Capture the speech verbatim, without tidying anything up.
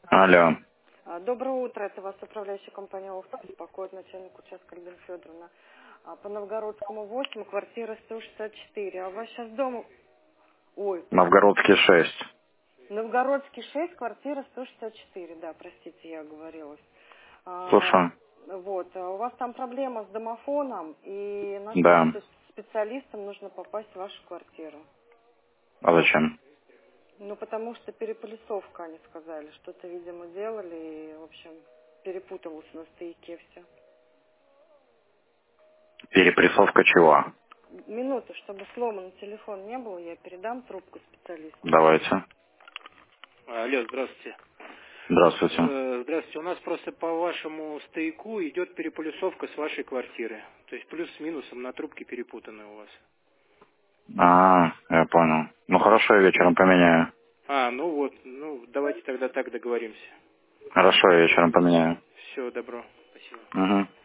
Алло. А, Доброе утро, это вас управляющая компания «Офта» беспокоит, начальник участка Альбина Федоровна. А, По Новгородскому восемь, квартира сто шестьдесят четыре. А у вас сейчас дом... Ой, Новгородский шесть. Новгородский шесть, квартира сто шестьдесят четыре, да, простите, я оговорилась. А, Слушаю. Вот, а у вас там проблема с домофоном, и нам Да. с специалистам нужно попасть в вашу квартиру. А зачем? Ну, потому что переполисовка, они сказали, что-то, видимо, делали, и, в общем, перепуталось на стояке все. Перепрессовка чего? Минуту, чтобы сломан телефон не был, я передам трубку специалистам. Давайте. Алло, здравствуйте. Здравствуйте. Э, Здравствуйте. У нас просто по вашему стояку идет переполисовка с вашей квартиры. То есть плюс с минусом на трубке перепутаны у вас. А, я понял. Ну хорошо, я вечером поменяю. А, ну вот, ну давайте тогда так договоримся. Хорошо, я вечером поменяю. Все, добро. Спасибо. Угу.